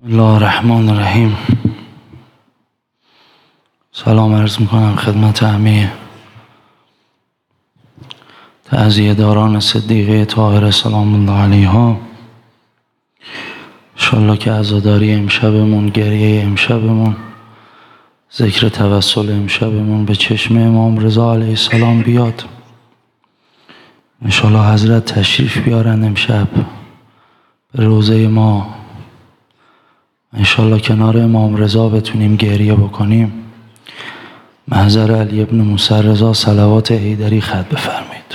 الله الرحمن الرحیم. سلام عرض میکنم خدمت همه تعزیه داران صدیقه طاهره سلام الله علیها. انشالله که عزاداری امشبمون، گریه امشبمون، ذکر توسل امشبمون به چشم امام رضا علیه السلام بیاد. انشالله حضرت تشریف بیارن امشب به روضه ما. انشالله کنار امام رضا بتونیم گریه بکنیم. محضر علی ابن موسی رضا صلوات حیدری ختم بفرمایید.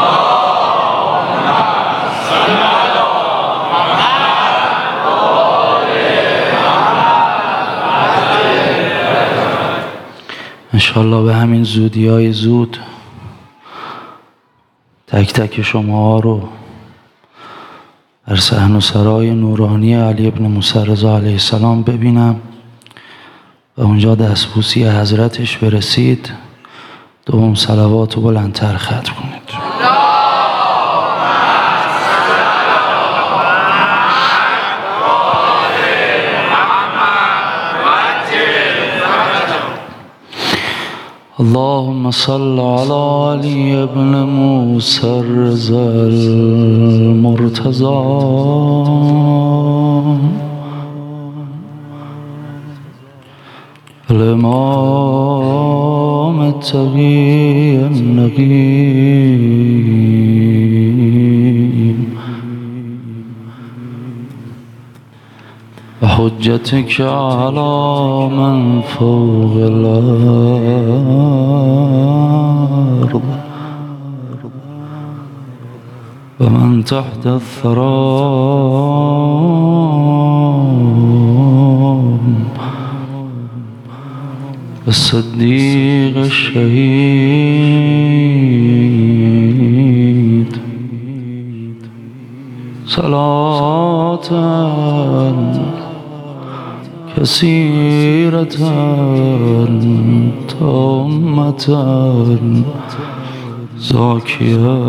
انشالله به همین زودیای زود تک تک شما رو در صحن و سرای نورانی علی ابن موسی رضا علیه السلام ببینم و اونجا دستبوسی حضرتش برسید. دوم صلوات رو بلندتر ختم کنید. اللهم صل على علی ابن موسی رضا المرتضى الامام التقی النقیم و حجتك على من فوق الارض و من تحت الثرى الصديق الشهيد صلاة كثيرة تامة زاكية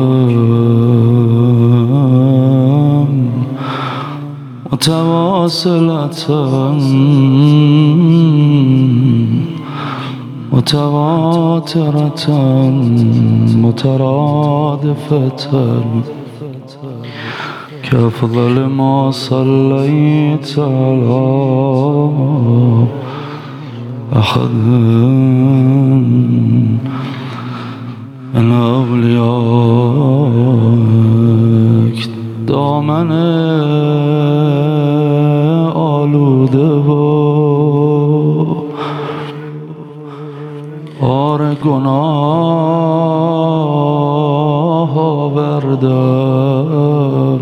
متواصلة متواترة مترادفة كأفضل ما صليت على أحد من أوليائك دامن آلوده و بار گناه آوردم،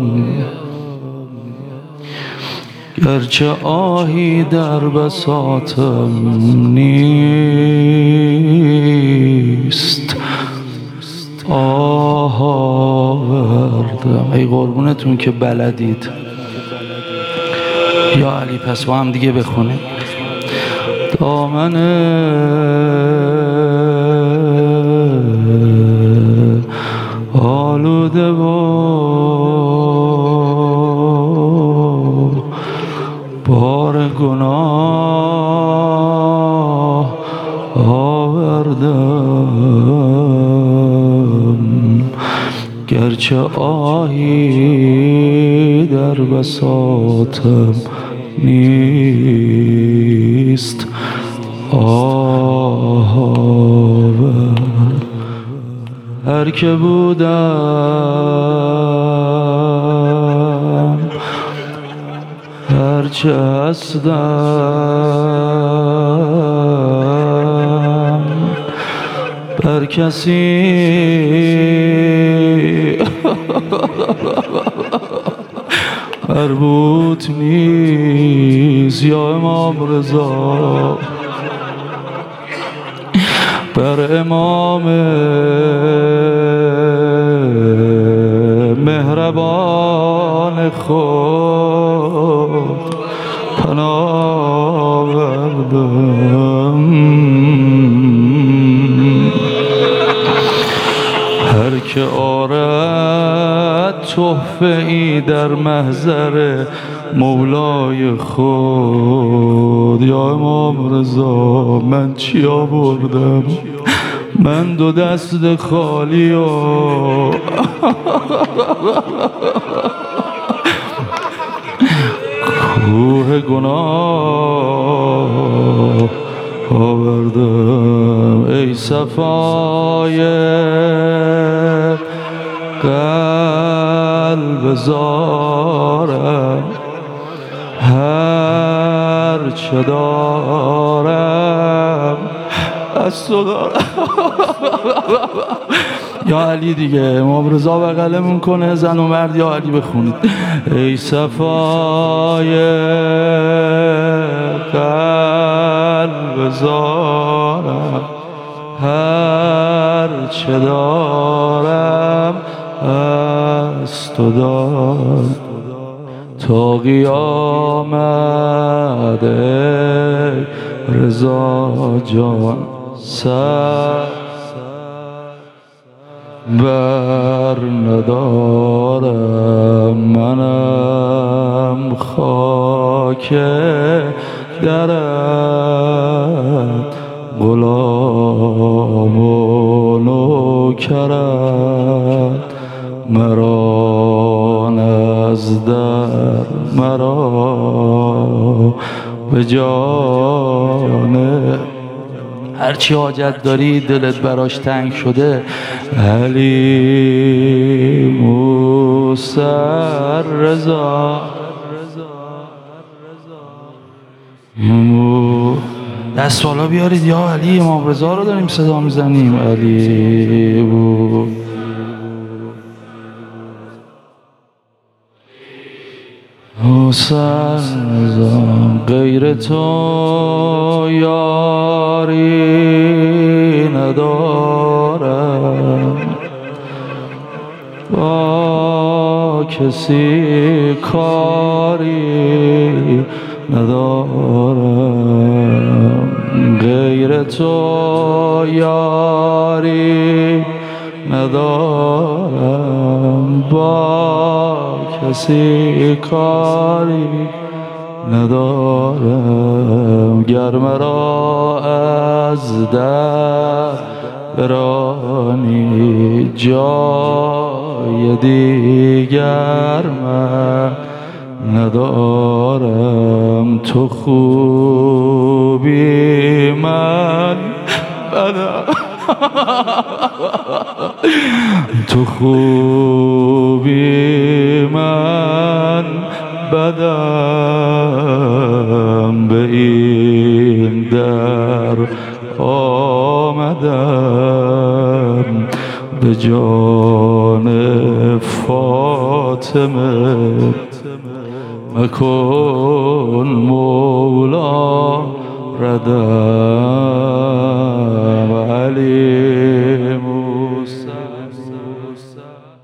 گرچه آهی در بساطم نیست آه آوردم. ای قربونتون که بلدید یا علی پس با هم دیگه بخونیم. دامن آلوده و بار گناه آوردم، گرچه آهی در بساطم نیست هر که بودم هرچه هستم بر کسی مربوط نیست یا امام رضا. بر امام مهربان خود پناه بردم، هر که آرد تحفه شفعی در محضر مولای خود. یا امام رضا من چی آوردم؟ من دو دست خالی و کوه گناه آوردم. ای صفای قلب زارم، هر چه دارم از تو دارم. یا علی دیگه، امام رضا بغلمون کنه، زن و مرد یا علی بخونید. ای صفای قلب زارم، هر چه دارم از تو دارم. تا قیامت ای رضا جان سر بر ندارم. منم خاک درت، غلام و نوکرت. مرا از در مرا به جان، هرچی حاجت داری دلت براش تنگ شده، علی موسی رضا. دست بالا بیارید یا علی. امام رضا رو داریم صدا میزنیم. علی حسین رضا، غیر تو یاری ندارم، با کسی کاری ندارم. غیر تو یاری ندارم، با کسی کاری ندارم. گر مرا از در برانی، جای دیگر من ندارم. تو خوبی من بدم، تو خوبی من بدم. به این در آمدم به جان فاطمه. مکن مولا ردم. علی